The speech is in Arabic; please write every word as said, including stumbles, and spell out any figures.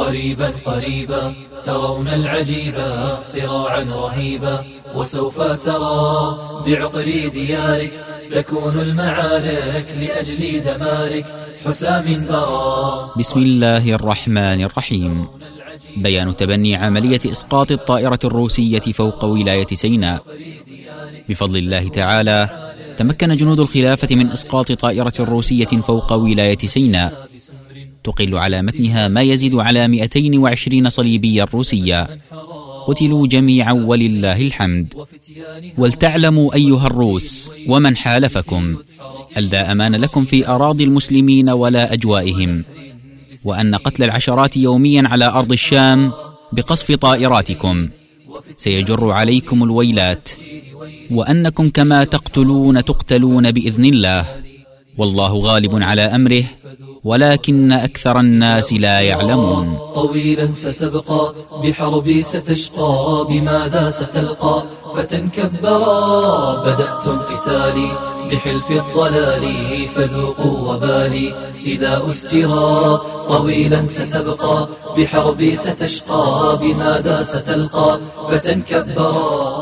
قريبا قريبا ترون العجيبا صراعا رهيبا، وسوف ترى بعقر ديارك تكون المعارك لأجل دمارك حسام برا. بسم الله الرحمن الرحيم. بيان تبني عملية إسقاط الطائرة الروسية فوق ولاية سيناء. بفضل الله تعالى تمكن جنود الخلافة من إسقاط طائرة روسية فوق ولاية سيناء تقل على متنها ما يزيد على مئتين وعشرين صليبيا روسيا، قتلوا جميعا ولله الحمد. ولتعلموا أيها الروس ومن حالفكم ألا أمان لكم في أراضي المسلمين ولا أجوائهم، وأن قتل العشرات يوميا على أرض الشام بقصف طائراتكم سيجر عليكم الويلات، وأنكم كما تقتلون تقتلون بإذن الله، والله غالب على أمره ولكن أكثر الناس لا يعلمون. طويلا ستبقى بحربي ستشقى، بماذا ستلقى فتنكبرا؟ بدأتم قتالي بحلف الضلال فذوقوا وبالي إذا أسجرا. طويلا ستبقى بحربي ستشقى، بماذا ستلقى فتنكبرا؟